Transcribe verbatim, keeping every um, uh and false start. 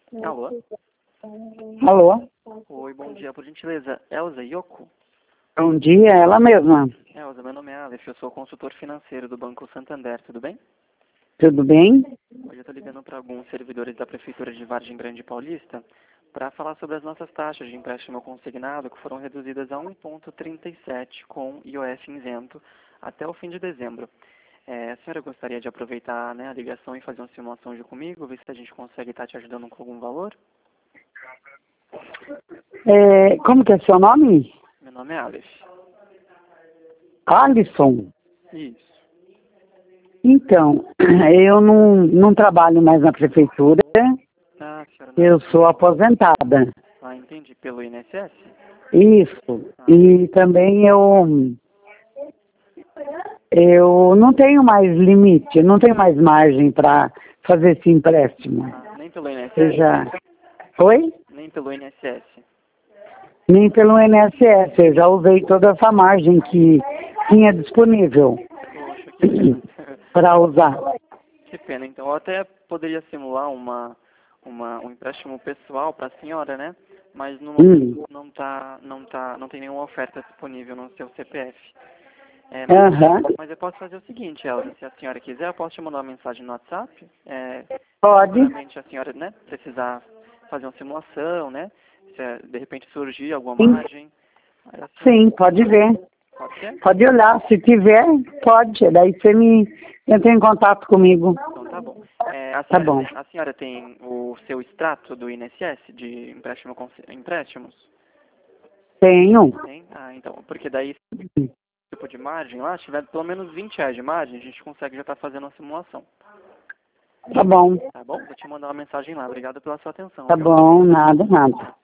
Alô? Alô? Oi, bom dia. Por gentileza, Elza Yoko? Bom dia, ela mesma. Elza, meu nome é Aleph, eu sou consultor financeiro do Banco Santander, tudo bem? Tudo bem? Hoje eu estou ligando para alguns servidores da Prefeitura de Vargem Grande Paulista para falar sobre as nossas taxas de empréstimo consignado que foram reduzidas a um vírgula trinta e sete com I O F isento até o fim de dezembro. É, a senhora gostaria de aproveitar, né, a ligação e fazer uma simulação de comigo, ver se a gente consegue estar te ajudando com algum valor? É, como que é seu nome? Meu nome é Aleph. Alisson. Isso. Então, eu não, não trabalho mais na prefeitura, Ah, a senhora não... eu sou aposentada. Ah, entendi. Pelo I N S S? Isso. Ah, E também eu, eu não tenho mais limite, não tenho mais margem para fazer esse empréstimo. ah, nem pelo I N S Eu S? já... Oi? Nem pelo I N S S. Nem pelo I N S S, eu já usei toda essa margem que tinha disponível Poxa, que pena. para usar. Que pena. Então, eu até poderia simular uma, uma, um empréstimo pessoal para a senhora, né? Mas no momento Hum. não tá, não tá, não tem nenhuma oferta disponível no seu C P F. É, mas, Aham. mas eu posso fazer o seguinte, Elza, se a senhora quiser, eu posso te mandar uma mensagem no WhatsApp. É, Pode. seguramente a senhora, né, precisar fazer uma simulação, né? Se é, de repente surgir alguma Sim. margem. Aí a senhora Sim, pode ver. pode ser? Pode olhar. Se tiver, pode. Daí você me entra em contato comigo. Então tá bom. É, a, Tá senhora, bom. tem- a senhora tem o seu extrato do I N S S de empréstimo, consi- empréstimos? Tenho. Tem? Ah, então, porque daí tipo de margem lá, se tiver pelo menos vinte reais de margem, a gente consegue já estar fazendo uma simulação. Tá bom. Tá bom? Vou te mandar uma mensagem lá. Obrigado pela sua atenção, Tá viu? bom. Nada, nada.